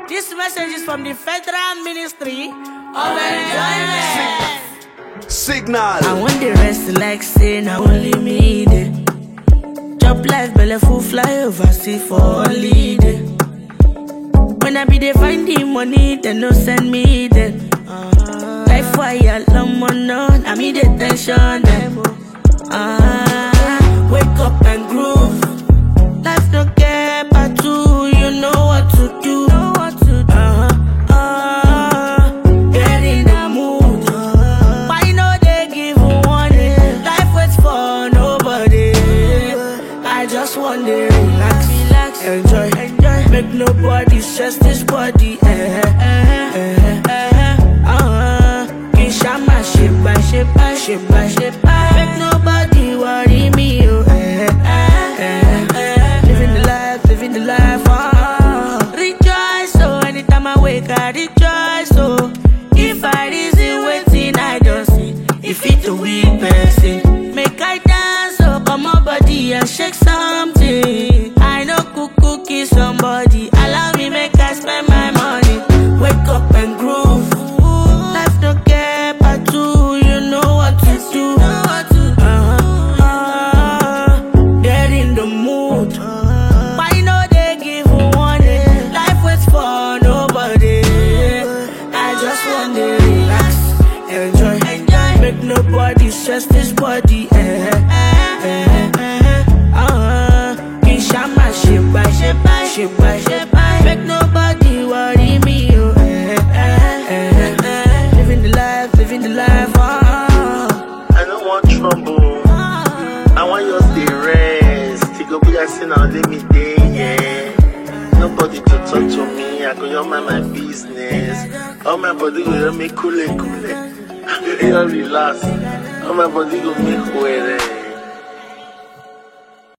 This message is from the Federal Ministry of Enjoyment. Signal. I want the rest like say now only me there. Job life, belly full fly over sea for holiday. When I be there find the money, then no send me then. Life wire long on, I mean the tension them. Wake up and groove. Life no care about two, you know what to do. Get in the mood. Why no they give warning? Life waits for nobody. I just want to relax, enjoy. Make nobody stress this body. Kishama sheba. Make nobody worry me. Living the life. Rejoice, so anytime I wake, I rejoice. So if I reason waiting, I don't see. If it's a weak person, make I dance, so come on body and shake something. I know cookie somebody. Allow me make I spend my money. Wake up and groove. Life don't care about two, you know what to do. Get in the mood. Why no they give warning? Life waits for nobody. I just want to relax, enjoy. Make nobody stress this body. Kishama sheba. Make nobody worry me. Living the life. I don't want trouble. I want you to stay rest. You go be like saying I'll let me day, yeah. Nobody to talk to me. I go mind my business. All my body go make cool. You relax. All my body go make well.